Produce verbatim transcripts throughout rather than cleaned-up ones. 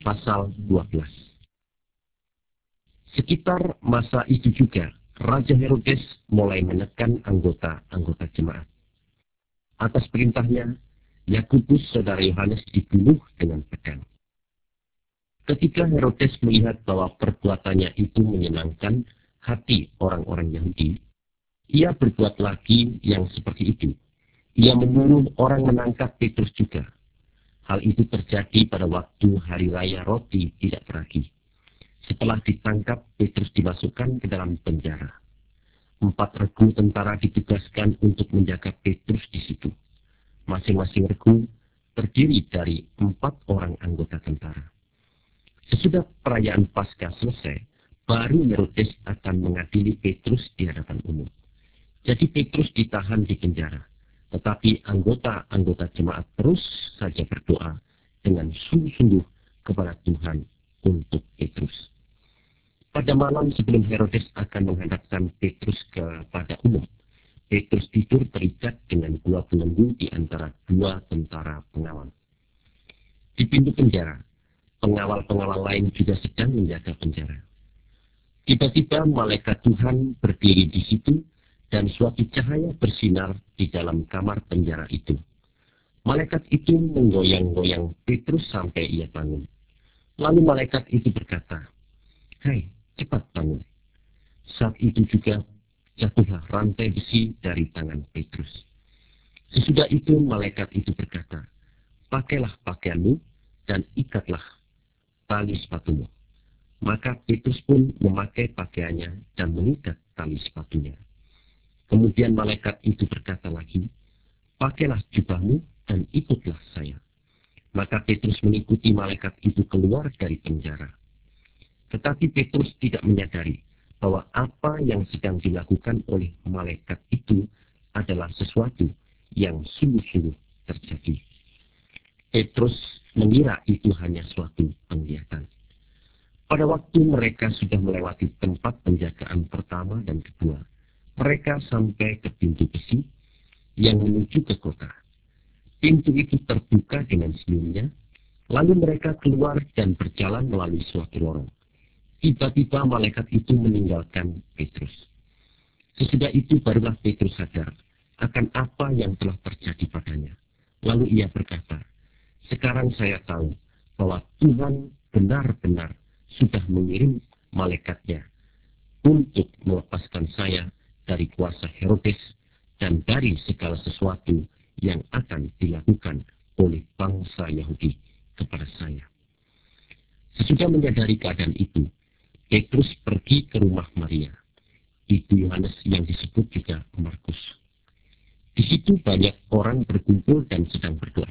pasal dua belas. Sekitar masa itu juga, Raja Herodes mulai menekan anggota-anggota jemaat. Atas perintahnya, Yakubus saudara Yohanes dibunuh dengan pedang. Ketika Herodes melihat bahwa perbuatannya itu menyenangkan hati orang-orang Yahudi, ia berbuat lagi yang seperti itu. Ia menyuruh orang menangkap Petrus juga. Hal itu terjadi pada waktu hari raya roti tidak beragi. Setelah ditangkap, Petrus dimasukkan ke dalam penjara. Empat regu tentara ditugaskan untuk menjaga Petrus di situ. Masing-masing regu terdiri dari empat orang anggota tentara. Sesudah perayaan Paskah selesai, baru Herodes akan mengadili Petrus di hadapan umum. Jadi Petrus ditahan di penjara, tetapi anggota-anggota jemaat terus saja berdoa dengan sungguh-sungguh kepada Tuhan untuk Petrus. Pada malam sebelum Herodes akan menghadapkan Petrus kepada umum, Petrus tidur terikat dengan dua belenggu di antara dua tentara pengawal. Di pintu penjara, pengawal-pengawal lain juga sedang menjaga penjara. Tiba-tiba malaikat Tuhan berdiri di situ dan suatu cahaya bersinar di dalam kamar penjara itu. Malaikat itu menggoyang-goyang Petrus sampai ia bangun. Lalu malaikat itu berkata, "Hai, cepat bangun." Saat itu juga jatuhlah rantai besi dari tangan Petrus. Sesudah itu malaikat itu berkata, "Pakailah pakaianmu dan ikatlah tali sepatumu." Maka Petrus pun memakai pakaiannya dan mengikat tali sepatunya. Kemudian malaikat itu berkata lagi, "Pakailah jubahmu dan ikutlah saya." Maka Petrus mengikuti malaikat itu keluar dari penjara. Tetapi Petrus tidak menyadari bahwa apa yang sedang dilakukan oleh malaikat itu adalah sesuatu yang sungguh-sungguh terjadi. Petrus mengira itu hanya suatu penglihatan. Pada waktu mereka sudah melewati tempat penjagaan pertama dan kedua, mereka sampai ke pintu besi yang menuju ke kota. Pintu itu terbuka dengan sendirinya, lalu mereka keluar dan berjalan melalui suatu lorong. Tiba-tiba malaikat itu meninggalkan Petrus. Sesudah itu barulah Petrus sadar akan apa yang telah terjadi padanya. Lalu ia berkata, "Sekarang saya tahu bahwa Tuhan benar-benar sudah mengirim malaikatnya untuk melepaskan saya dari kuasa Herodes dan dari segala sesuatu yang akan dilakukan oleh bangsa Yahudi kepada saya." Sesudah menyadari keadaan itu, Petrus pergi ke rumah Maria, ibu Yohanes yang disebut juga Markus. Di situ banyak orang berkumpul dan sedang berdoa.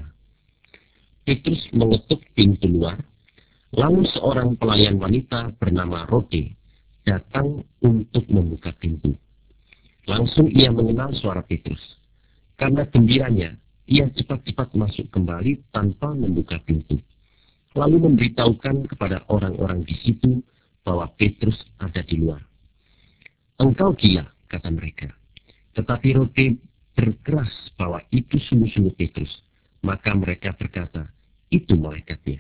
Petrus mengetuk pintu luar, lalu seorang pelayan wanita bernama Rode datang untuk membuka pintu. Langsung ia mengenal suara Petrus. Karena gembiranya, ia cepat-cepat masuk kembali tanpa membuka pintu. Lalu memberitahukan kepada orang-orang di situ bahwa Petrus ada di luar. "Engkau gila," kata mereka. Tetapi Rode berkeras bahwa itu sungguh-sungguh Petrus. Maka mereka berkata, "Itu malaikatnya."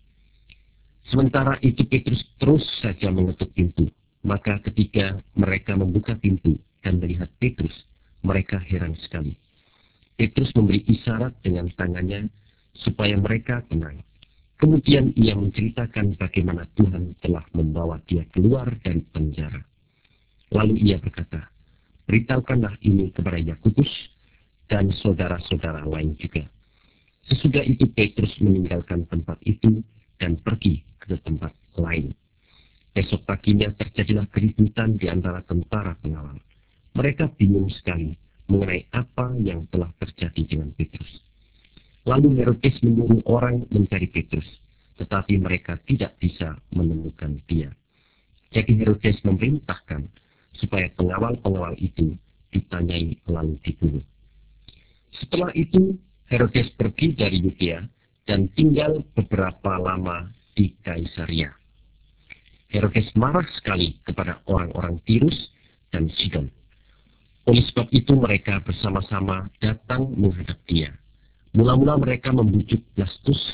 Sementara itu Petrus terus saja mengetuk pintu. Maka ketika mereka membuka pintu dan melihat Petrus, mereka heran sekali. Petrus memberi isyarat dengan tangannya supaya mereka tenang. Kemudian ia menceritakan bagaimana Tuhan telah membawa dia keluar dari penjara. Lalu ia berkata, "Beritahukanlah ini kepada Yakubus dan saudara-saudara lain juga." Sesudah itu Petrus meninggalkan tempat itu dan pergi ke tempat lain. Esok paginya terjadilah keributan di antara tentara pengawal. Mereka bingung sekali mengenai apa yang telah terjadi dengan Petrus. Lalu Herodes menyuruh orang mencari Petrus, tetapi mereka tidak bisa menemukan dia. Jadi Herodes memerintahkan supaya pengawal-pengawal itu ditanyai lalu dibunuh. Setelah itu Herodes pergi dari Yudea dan tinggal beberapa lama di Kaisaria. Herodes marah sekali kepada orang-orang Tirus dan Sidon. Oleh sebab itu mereka bersama-sama datang menghadap dia. Mula-mula mereka membujuk Blastus,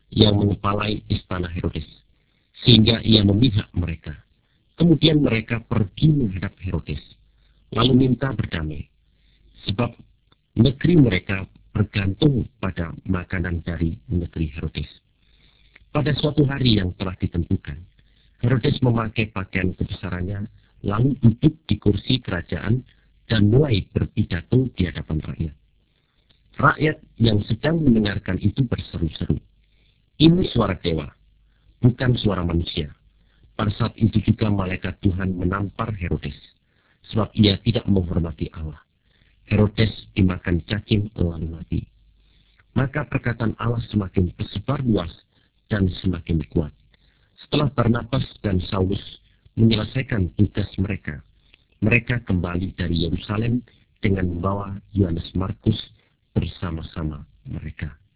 yang mengepalai istana Herodes, sehingga ia memihak mereka. Kemudian mereka pergi menghadap Herodes, lalu minta berdamai, sebab negeri mereka bergantung pada makanan dari negeri Herodes. Pada suatu hari yang telah ditentukan, Herodes memakai pakaian kebesarannya, lalu duduk di kursi kerajaan dan mulai berpidato di hadapan rakyat. Rakyat yang sedang mendengarkan itu berseru-seru, "Ini suara dewa, bukan suara manusia." Pada saat itu juga malaikat Tuhan menampar Herodes, sebab ia tidak menghormati Allah. Herodes dimakan cacing lalu mati. Maka perkataan Allah semakin tersebar luas dan semakin kuat. Setelah Barnabas dan Saulus menyelesaikan tugas mereka, mereka kembali dari Yerusalem dengan membawa Yohanes Markus bersama-sama mereka.